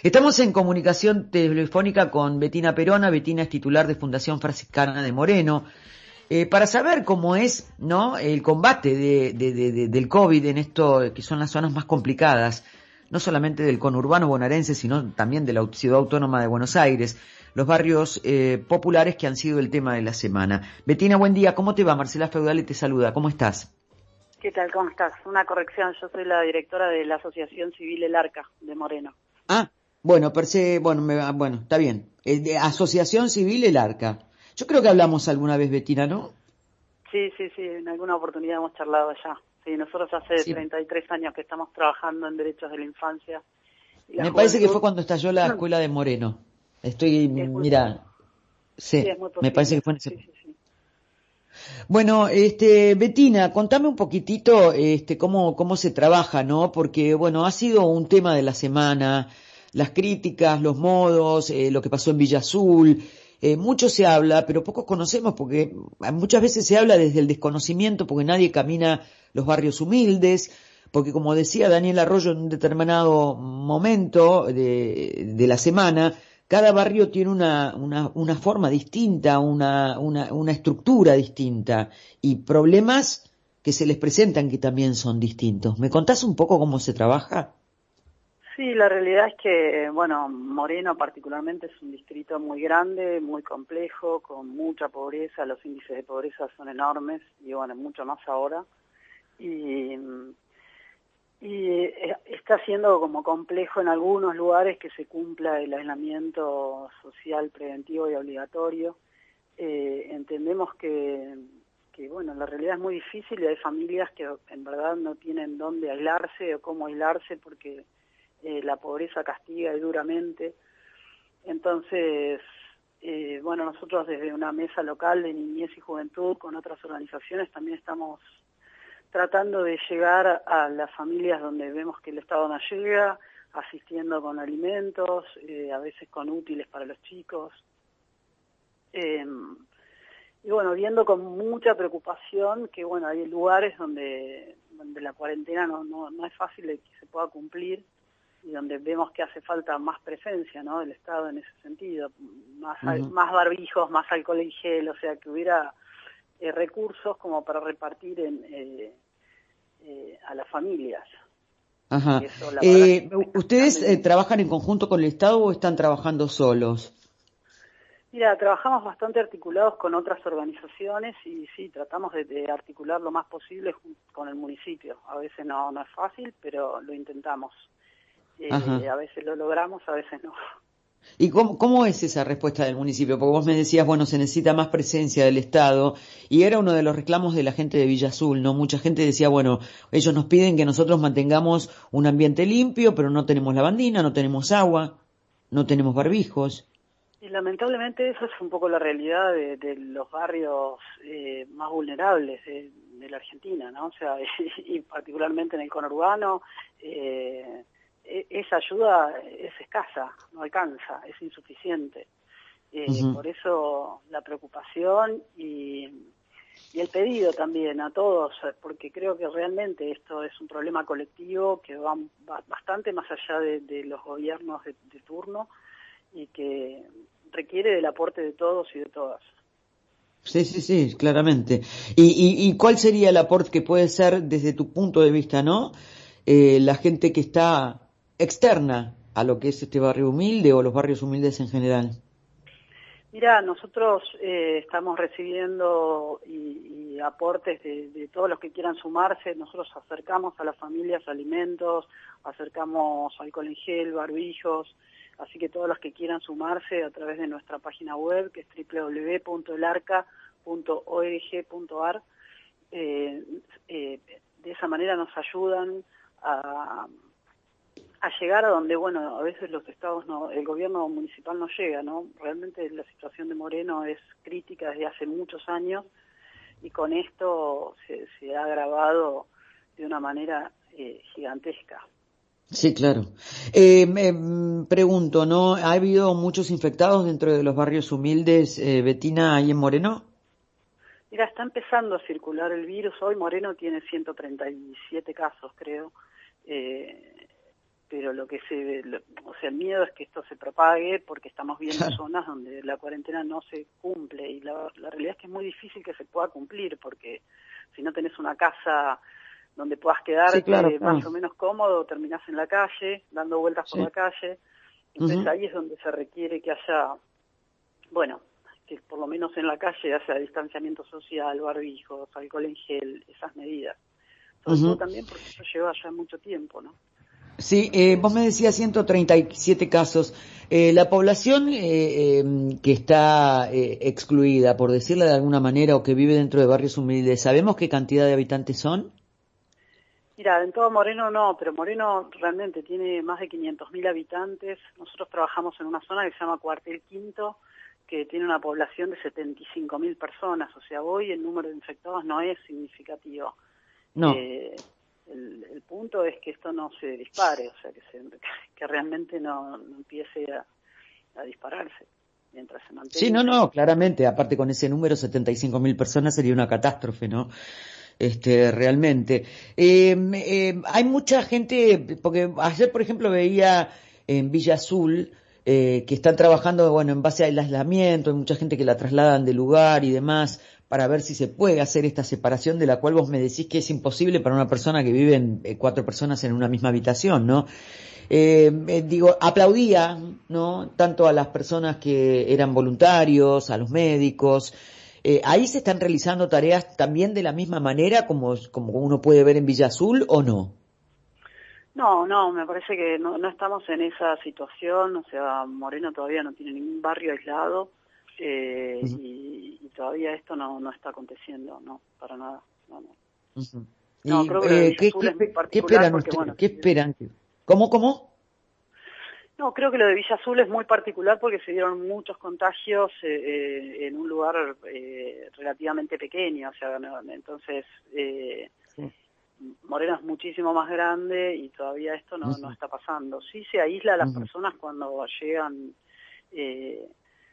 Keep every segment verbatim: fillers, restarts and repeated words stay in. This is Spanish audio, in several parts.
Estamos en comunicación telefónica con Betina Perona. Betina es titular de Fundación Franciscana de Moreno, eh, para saber cómo es, ¿no?, el combate de, de, de, de, del COVID en esto, que son las zonas más complicadas, no solamente del conurbano bonaerense, sino también de la Ciudad Autónoma de Buenos Aires, los barrios eh, populares que han sido el tema de la semana. Betina, buen día, ¿cómo te va? Marcela Feudale te saluda, ¿cómo estás? ¿Qué tal? ¿Cómo estás? Una corrección, yo soy la directora de la Asociación Civil El Arca de Moreno. Ah, bueno, per se, bueno, me, bueno, está bien. Eh, de Asociación Civil El Arca. Yo creo que hablamos alguna vez, Betina, ¿no? Sí, sí, sí, en alguna oportunidad hemos charlado ya. Sí, nosotros hace Sí. treinta y tres años que estamos trabajando en derechos de la infancia y la Me parece que juventud. fue cuando estalló la escuela de Moreno. Estoy, Es muy, mira, sí, sí, es muy me parece que posible. fue en ese. Sí, sí, sí. Bueno, este, Betina, contame un poquitito, este, cómo, cómo se trabaja, ¿no? Porque, bueno, ha sido un tema de la semana, las críticas, los modos, eh, lo que pasó en Villa Azul, eh, mucho se habla, pero poco conocemos porque muchas veces se habla desde el desconocimiento porque nadie camina los barrios humildes, porque como decía Daniel Arroyo en un determinado momento de, de la semana, cada barrio tiene una, una, una forma distinta, una, una, una estructura distinta y problemas que se les presentan que también son distintos. ¿Me contás un poco cómo se trabaja? Sí, la realidad es que, bueno, Moreno particularmente es un distrito muy grande, muy complejo, con mucha pobreza, los índices de pobreza son enormes y, bueno, mucho más ahora. Y... Y está siendo como complejo en algunos lugares que se cumpla el aislamiento social preventivo y obligatorio. Eh, entendemos que, que, bueno, la realidad es muy difícil y hay familias que en verdad no tienen dónde aislarse o cómo aislarse porque eh, la pobreza castiga y duramente. Entonces, eh, bueno, nosotros desde una mesa local de niñez y juventud con otras organizaciones también estamos tratando de llegar a las familias donde vemos que el Estado no llega, asistiendo con alimentos, eh, a veces con útiles para los chicos. Eh, y bueno, viendo con mucha preocupación que bueno, hay lugares donde, donde la cuarentena no, no, no es fácil de que se pueda cumplir y donde vemos que hace falta más presencia, ¿no?, del Estado en ese sentido, más, Uh-huh. más barbijos, más alcohol en gel, o sea, que hubiera Eh, recursos como para repartir en, eh, eh, a las familias. Ajá. Y eso la verdad Eh, que está ¿Ustedes quedando eh, in... trabajan en conjunto con el Estado o están trabajando solos? Mira, trabajamos bastante articulados con otras organizaciones y sí, tratamos de, de articular lo más posible con el municipio. A veces no, no es fácil, pero lo intentamos. Eh, Ajá. a veces lo logramos, a veces no. ¿Y cómo, cómo es esa respuesta del municipio? Porque vos me decías, bueno, se necesita más presencia del Estado, y era uno de los reclamos de la gente de Villa Azul, ¿no? Mucha gente decía, bueno, ellos nos piden que nosotros mantengamos un ambiente limpio, pero no tenemos lavandina, no tenemos agua, no tenemos barbijos. Y lamentablemente eso es un poco la realidad de, de los barrios eh, más vulnerables de, de la Argentina, ¿no? O sea, y, y particularmente en el conurbano, eh, esa ayuda es escasa, no alcanza, es insuficiente. Eh, Uh-huh. por eso la preocupación y, y el pedido también a todos, porque creo que realmente esto es un problema colectivo que va, va bastante más allá de, de los gobiernos de, de turno y que requiere del aporte de todos y de todas. Sí, sí, sí, claramente. ¿Y, y, y cuál sería el aporte que puede ser desde tu punto de vista, ¿no? Eh, la gente que está externa a lo que es este barrio humilde o los barrios humildes en general. Mira, nosotros eh, estamos recibiendo y, y aportes de, de todos los que quieran sumarse. Nosotros acercamos a las familias alimentos, acercamos alcohol en gel, barbijos, así que todos los que quieran sumarse a través de nuestra página web, que es doble u doble u doble u punto el arca punto org punto a r, eh, eh, de esa manera nos ayudan a... a llegar a donde, bueno, a veces los estados, no, el gobierno municipal no llega, ¿no? Realmente la situación de Moreno es crítica desde hace muchos años y con esto se, se ha agravado de una manera eh, gigantesca. Sí, claro. Eh, me mm, pregunto, ¿no? ¿Ha habido muchos infectados dentro de los barrios humildes, eh, Betina, ahí en Moreno? Mira, está empezando a circular el virus. Hoy Moreno tiene ciento treinta y siete casos, creo. Eh, pero lo que se, lo, o sea, el miedo es que esto se propague porque estamos viendo Claro. zonas donde la cuarentena no se cumple y la, la realidad es que es muy difícil que se pueda cumplir porque si no tenés una casa donde puedas quedarte Sí, claro, claro. más o menos cómodo, terminás en la calle, dando vueltas por Sí. la calle, entonces Uh-huh. ahí es donde se requiere que haya, bueno, que por lo menos en la calle haya distanciamiento social, barbijos, alcohol en gel, esas medidas. Sobre Uh-huh. todo también porque eso lleva ya mucho tiempo, ¿no? Sí, eh, vos me decías ciento treinta y siete casos. Eh, la población eh, eh, que está eh, excluida, por decirlo de alguna manera, o que vive dentro de barrios humildes, ¿sabemos qué cantidad de habitantes son? Mira, en todo Moreno no, pero Moreno realmente tiene más de quinientos mil habitantes. Nosotros trabajamos en una zona que se llama Cuartel Quinto, que tiene una población de setenta y cinco mil personas. O sea, hoy el número de infectados no es significativo. No. Eh, el, el punto es que esto no se dispare, o sea, que, se, que realmente no, no empiece a, a dispararse mientras se mantenga. Sí, no, no, claramente. Aparte con ese número, setenta y cinco mil personas sería una catástrofe, ¿no? Este, realmente. Eh, eh, hay mucha gente, porque ayer, por ejemplo, veía en Villa Azul eh, que están trabajando, bueno, en base al aislamiento, hay mucha gente que la trasladan de lugar y demás, para ver si se puede hacer esta separación de la cual vos me decís que es imposible para una persona que viven eh, cuatro personas en una misma habitación, ¿no? Eh, eh, digo, aplaudía, ¿no? Tanto a las personas que eran voluntarios, a los médicos. Eh, ¿Ahí se están realizando tareas también de la misma manera como, como uno puede ver en Villa Azul o no? No, no, me parece que no, no estamos en esa situación, o sea, Moreno todavía no tiene ningún barrio aislado eh, Uh-huh. y, y todavía esto no, no está aconteciendo, no, para nada, no, no. Uh-huh. No, ¿Y creo que lo de eh, Villa qué, Azul es muy qué, qué particular esperan porque, ustedes? bueno, ¿Qué se dieron- esperan? ¿Cómo, cómo? no, creo que lo de Villa Azul es muy particular porque se dieron muchos contagios eh, eh, en un lugar eh, relativamente pequeño, o sea, no, entonces eh, Sí. Moreno es muchísimo más grande y todavía esto no, no Uh-huh. está pasando. Sí se aísla a las Uh-huh. personas cuando llegan, eh,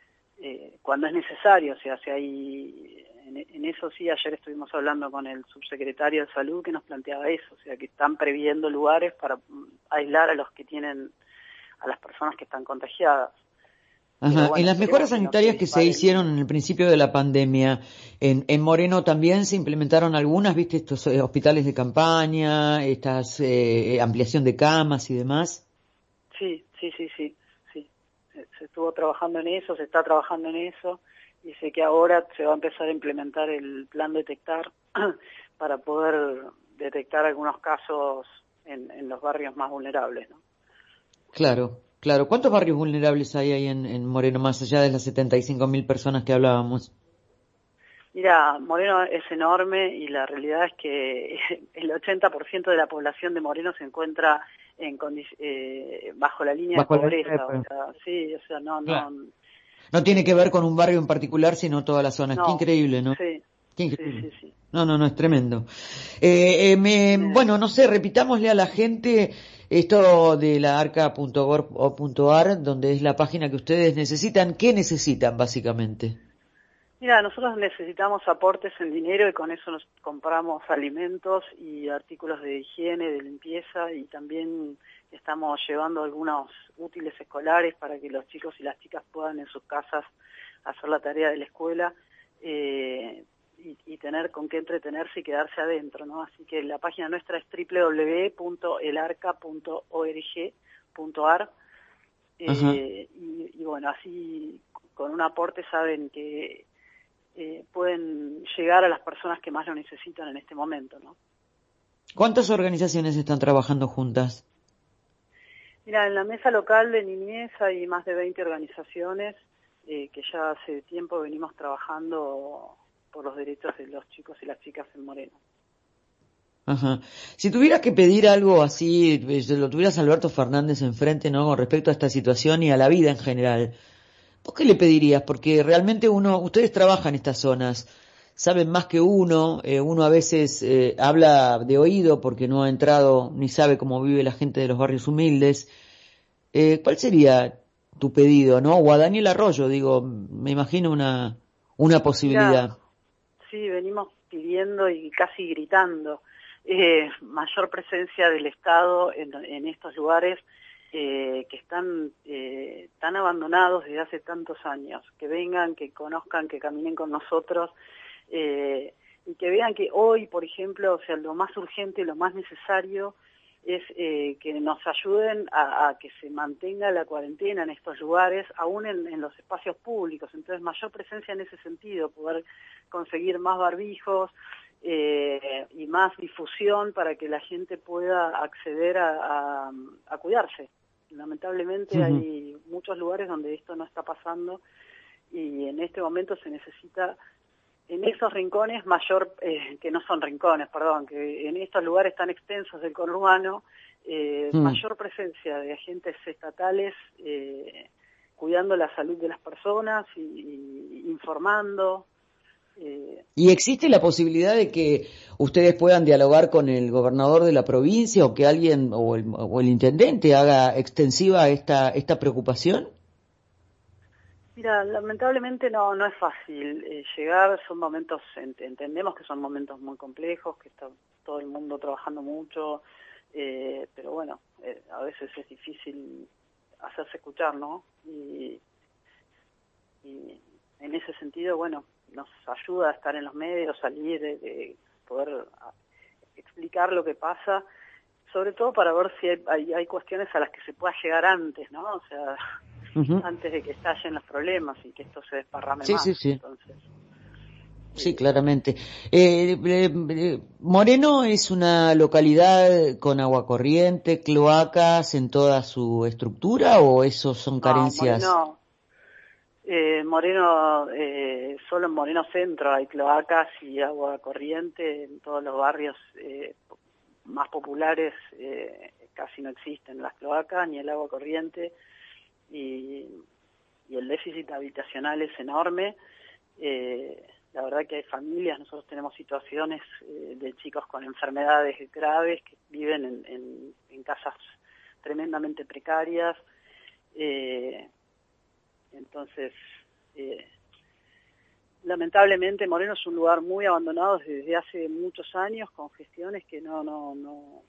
eh, cuando es necesario, o sea, si hay, en, en eso sí, ayer estuvimos hablando con el subsecretario de Salud que nos planteaba eso, o sea, que están previendo lugares para mm, aislar a los que tienen, a las personas que están contagiadas. Pero Ajá. En bueno, las esperemos mejoras que no se sanitarias que se dispare el hicieron número. en el principio de la pandemia, en, en Moreno también se implementaron algunas, viste, estos eh, hospitales de campaña, estas eh, ampliación de camas y demás. Sí, sí, sí, sí, sí. Se, se estuvo trabajando en eso, se está trabajando en eso y sé que ahora se va a empezar a implementar el plan detectar para poder detectar algunos casos en, en los barrios más vulnerables, ¿no? Claro, claro. ¿Cuántos barrios vulnerables hay ahí en, en Moreno, más allá de las setenta y cinco mil personas que hablábamos? Mira, Moreno es enorme y la realidad es que el ochenta por ciento de la población de Moreno se encuentra en condi- eh, bajo la línea de Bajo la línea de pobreza, o pobreza. sea, sí, o sea, no, Claro. no, No tiene que ver eh, con un barrio en particular, sino toda la zona. Qué no, increíble, ¿no? sí, Qué sí, increíble. sí, sí. No, no, no, es tremendo. Eh, eh, me, Eh, bueno, no sé, repitámosle a la gente esto de la arca punto gov punto ar, donde es la página que ustedes necesitan. ¿Qué necesitan, básicamente? Mira, nosotros necesitamos aportes en dinero y con eso nos compramos alimentos y artículos de higiene, de limpieza y también estamos llevando algunos útiles escolares para que los chicos y las chicas puedan en sus casas hacer la tarea de la escuela eh, y, y tener con qué entretenerse y quedarse adentro, ¿no? Así que la página nuestra es doble u doble u doble u punto el arca punto org punto ar Ajá. eh, y, y bueno, así con un aporte saben que Eh, pueden llegar a las personas que más lo necesitan en este momento, ¿no? ¿Cuántas organizaciones están trabajando juntas? Mira, en la mesa local de niñez hay más de veinte organizaciones eh, que ya hace tiempo venimos trabajando por los derechos de los chicos y las chicas en Moreno. Ajá. Si tuvieras que pedir algo así, eh, se lo tuvieras a Alberto Fernández enfrente, ¿no? Con respecto a esta situación y a la vida en general, ¿vos qué le pedirías? Porque realmente uno, ustedes trabajan en estas zonas, saben más que uno, eh, uno a veces eh, habla de oído porque no ha entrado ni sabe cómo vive la gente de los barrios humildes. Eh, ¿cuál sería tu pedido, no? O a Daniel Arroyo, digo, me imagino una, una Mira, posibilidad. sí, venimos pidiendo y casi gritando eh, mayor presencia del Estado en, en estos lugares eh, que están eh, tan abandonados desde hace tantos años, que vengan, que conozcan, que caminen con nosotros, eh, y que vean que hoy, por ejemplo, o sea, lo más urgente, lo más necesario es eh, que nos ayuden a, a que se mantenga la cuarentena en estos lugares, aún en, en los espacios públicos. Entonces, mayor presencia en ese sentido, poder conseguir más barbijos eh, y más difusión para que la gente pueda acceder a, a, a cuidarse. Lamentablemente uh-huh. hay muchos lugares donde esto no está pasando y en este momento se necesita en esos rincones mayor, eh, que no son rincones, perdón, que en estos lugares tan extensos del conurbano, eh, mm. mayor presencia de agentes estatales eh, cuidando la salud de las personas y, y informando. Eh. ¿Y existe la posibilidad de que ustedes puedan dialogar con el gobernador de la provincia o que alguien o el, o el intendente haga extensiva esta, esta preocupación? Mira, lamentablemente no no es fácil eh, llegar, son momentos, ent entendemos que son momentos muy complejos, que está todo el mundo trabajando mucho, eh, pero bueno, eh, a veces es difícil hacerse escuchar, ¿no? Y, y en ese sentido, bueno, nos ayuda a estar en los medios, salir, de, de poder a, explicar lo que pasa, sobre todo para ver si hay, hay, hay cuestiones a las que se pueda llegar antes, ¿no? O sea... Uh-huh. antes de que estallen los problemas y que esto se desparrame sí, más. Sí, sí, Entonces, sí, eh, claramente. Eh, eh, Moreno es una localidad con agua corriente, cloacas en toda su estructura, ¿o eso son carencias? No, Moreno, eh, Moreno eh, solo en Moreno Centro hay cloacas y agua corriente. En todos los barrios eh, más populares eh, casi no existen las cloacas ni el agua corriente. Y, y el déficit habitacional es enorme. Eh, la verdad que hay familias, nosotros tenemos situaciones eh, de chicos con enfermedades graves que viven en, en, en casas tremendamente precarias. Eh, entonces, eh, lamentablemente Moreno es un lugar muy abandonado desde hace muchos años, con gestiones que no no no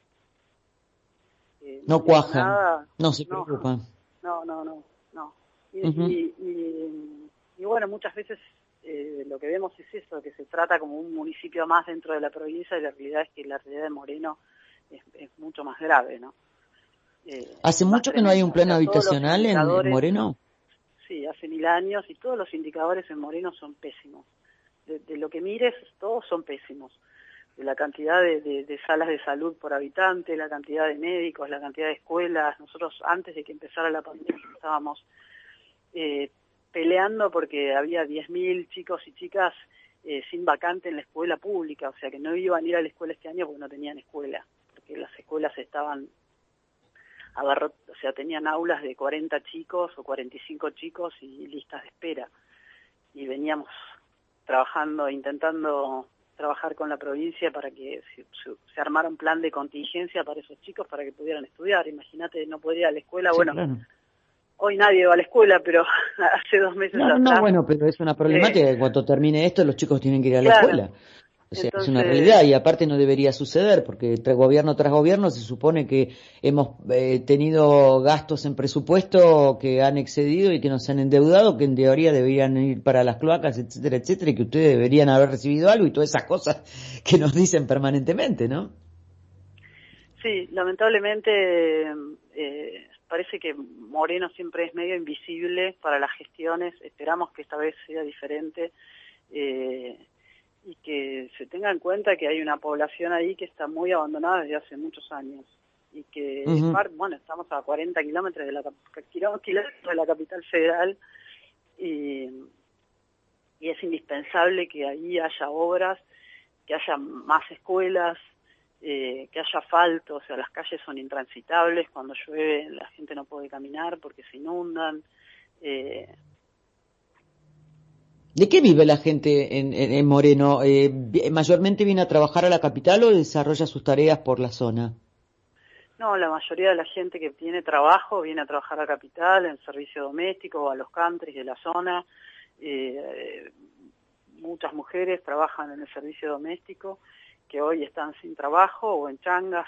eh, no, no cuajan, nada, no se preocupan. No, no, no, no. Y, uh-huh. y, y, y bueno, muchas veces eh, lo que vemos es eso, que se trata como un municipio más dentro de la provincia y la realidad es que la realidad de Moreno es, es mucho más grave, ¿no? Eh, ¿Hace mucho que no hay un plan o sea, habitacional en, en Moreno? Sí, hace mil años y todos los indicadores en Moreno son pésimos. De, de lo que mires, todos son pésimos. De la cantidad de, de, de salas de salud por habitante, la cantidad de médicos, la cantidad de escuelas. Nosotros antes de que empezara la pandemia estábamos eh, peleando porque había diez mil chicos y chicas eh, sin vacante en la escuela pública, o sea que no iban a ir a la escuela este año porque no tenían escuela, porque las escuelas estaban abarrot, o sea, tenían aulas de cuarenta chicos o cuarenta y cinco chicos y listas de espera. Y veníamos trabajando, intentando trabajar con la provincia para que se, se, se armara un plan de contingencia para esos chicos para que pudieran estudiar. Imagínate, no podía ir a la escuela, sí, bueno, claro. Hoy nadie va a la escuela, pero hace dos meses no, atrás... No, bueno, pero es una problemática eh, que cuando termine esto los chicos tienen que ir a la claro, escuela. O sea, entonces, es una realidad y aparte no debería suceder porque tras gobierno tras gobierno se supone que hemos eh, tenido gastos en presupuesto que han excedido y que nos han endeudado, que en teoría deberían ir para las cloacas, etcétera, etcétera, y que ustedes deberían haber recibido algo y todas esas cosas que nos dicen permanentemente, ¿no? Sí, lamentablemente eh, parece que Moreno siempre es medio invisible para las gestiones. Esperamos que esta vez sea diferente. Eh, y que se tenga en cuenta que hay una población ahí que está muy abandonada desde hace muchos años y que, uh-huh. bueno, estamos a cuarenta kilómetros de la, kilómetros de la capital federal y, y es indispensable que ahí haya obras, que haya más escuelas, eh, que haya asfalto, o sea, las calles son intransitables, cuando llueve la gente no puede caminar porque se inundan, eh, ¿De qué vive la gente en, en, en Moreno? Eh, ¿Mayormente viene a trabajar a la capital o desarrolla sus tareas por la zona? No, la mayoría de la gente que tiene trabajo viene a trabajar a la capital, en servicio doméstico o a los countries de la zona. Eh, muchas mujeres trabajan en el servicio doméstico que hoy están sin trabajo o en changas,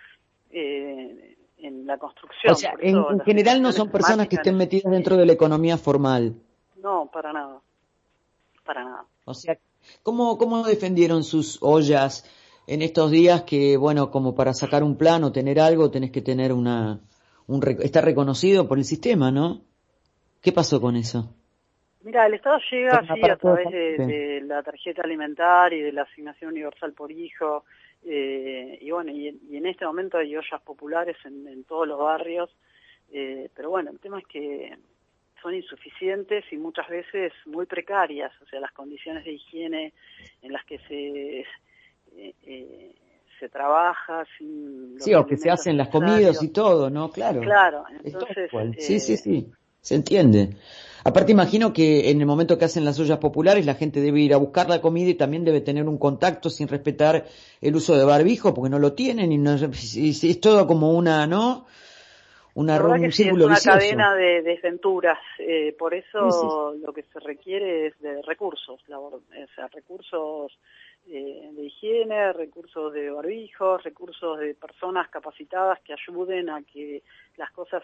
eh, en la construcción. O sea, en, en general no son personas que estén metidas dentro de la economía formal. No, para nada, para nada. O sea, ¿cómo, cómo defendieron sus ollas en estos días que, bueno, como para sacar un plan o tener algo tenés que tener una, un, está reconocido por el sistema, ¿no? ¿Qué pasó con eso? Mira, el Estado llega así a través de, de la tarjeta alimentaria y de la asignación universal por hijo, eh, y bueno, y, y en este momento hay ollas populares en, en todos los barrios, eh, pero bueno, el tema es que son insuficientes y muchas veces muy precarias, o sea, las condiciones de higiene en las que se eh, eh, se trabaja, sin sí, o que se hacen las comidas y todo, ¿no? Claro. Claro, entonces... Eh, sí, sí, sí, se entiende. Aparte imagino que en el momento que hacen las ollas populares la gente debe ir a buscar la comida y también debe tener un contacto sin respetar el uso de barbijo porque no lo tienen y, no, y es todo como una, ¿no? Una, la un que círculo sí, es vicioso. una cadena de desventuras, eh, por eso sí, sí. Lo que se requiere es de recursos, labor, o sea, recursos eh, de higiene, recursos de barbijos, recursos de personas capacitadas que ayuden a que las cosas,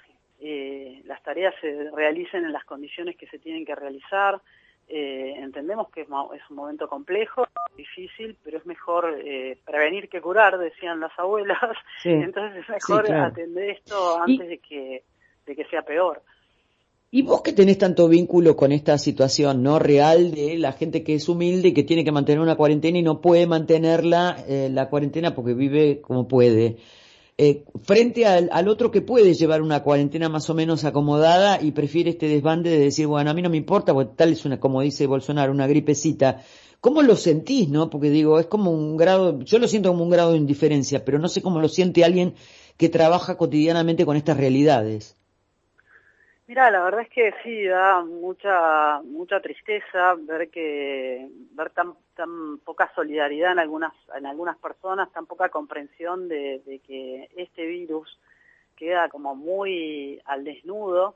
eh, las tareas se realicen en las condiciones que se tienen que realizar. Eh, entendemos que es, es un momento complejo, difícil, pero es mejor eh, prevenir que curar, decían las abuelas. Sí. Entonces es mejor sí, claro. atender esto antes y, de que de que sea peor. Y vos que tenés tanto vínculo con esta situación no real de la gente que es humilde y que tiene que mantener una cuarentena y no puede mantenerla eh, la cuarentena porque vive como puede. Eh, frente al, al otro que puede llevar una cuarentena más o menos acomodada y prefiere este desbande de decir, bueno, a mí no me importa, porque tal es una, como dice Bolsonaro, una gripecita. ¿Cómo lo sentís, no? Porque digo, es como un grado, yo lo siento como un grado de indiferencia, pero no sé cómo lo siente alguien que trabaja cotidianamente con estas realidades. Mira, la verdad es que sí, da mucha mucha tristeza ver que ver tan tan poca solidaridad en algunas en algunas personas, tan poca comprensión de, de que este virus queda como muy al desnudo,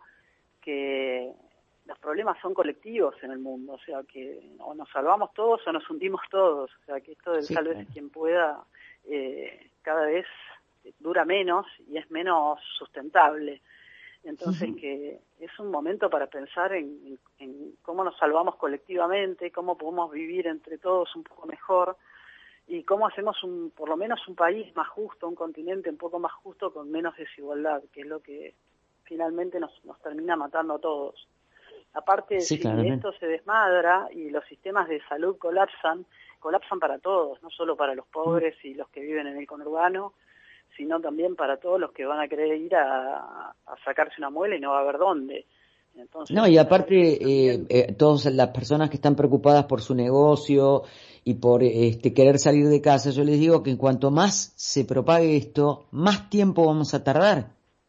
que los problemas son colectivos en el mundo, o sea que o nos salvamos todos o nos hundimos todos, o sea que esto del sí, sálvese claro. Quien pueda eh, cada vez dura menos y es menos sustentable. Entonces uh-huh. que es un momento para pensar en, en, en cómo nos salvamos colectivamente, cómo podemos vivir entre todos un poco mejor y cómo hacemos un, por lo menos un país más justo, un continente un poco más justo con menos desigualdad, que es lo que finalmente nos, nos termina matando a todos. Aparte, sí, si claramente. Esto se desmadra y los sistemas de salud colapsan, colapsan para todos, no solo para los pobres uh-huh. y los que viven en el conurbano, sino también para todos los que van a querer ir a, a sacarse una muela y no va a haber dónde. Entonces, no, y aparte, eh, eh, todas las personas que están preocupadas por su negocio y por este querer salir de casa, yo les digo que en cuanto más se propague esto, más tiempo vamos a tardar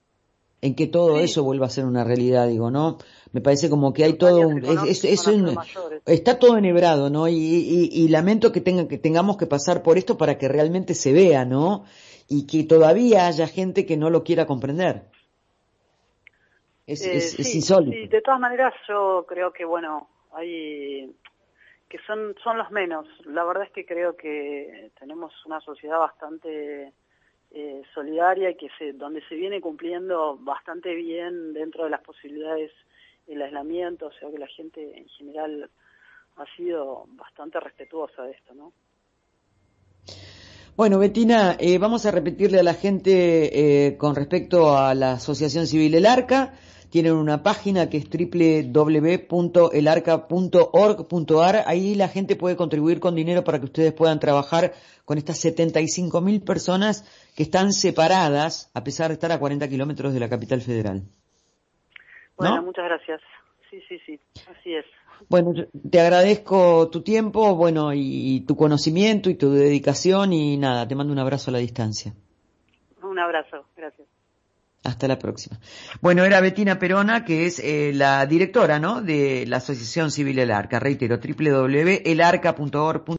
en que todo sí. eso vuelva a ser una realidad, digo, ¿no? Me parece como que hay todo un, es, es, es un, está todo enhebrado, ¿no? Y, y, y lamento que tenga, que tengamos que pasar por esto para que realmente se vea, ¿no? Y que todavía haya gente que no lo quiera comprender. Es, eh, es, sí, es insólito. Sí, de todas maneras yo creo que, bueno, hay que son son los menos. La verdad es que creo que tenemos una sociedad bastante eh, solidaria y que se, donde se viene cumpliendo bastante bien dentro de las posibilidades el aislamiento, o sea que la gente en general ha sido bastante respetuosa de esto, ¿no? Bueno, Betina, eh, vamos a repetirle a la gente eh, con respecto a la Asociación Civil El Arca. Tienen una página que es doble u doble u doble u punto el arca punto org punto a r. Ahí la gente puede contribuir con dinero para que ustedes puedan trabajar con estas setenta y cinco mil personas que están separadas, a pesar de estar a cuarenta kilómetros de la capital federal. Bueno, ¿no? Muchas gracias. Sí, sí, sí, así es. Bueno, te agradezco tu tiempo, bueno, y, y tu conocimiento y tu dedicación y nada, te mando un abrazo a la distancia. Un abrazo, gracias. Hasta la próxima. Bueno, era Betina Perona, que es eh, la directora, ¿no?, de la Asociación Civil El Arca. Reitero, doble u doble u doble u punto el arca punto org punto a r.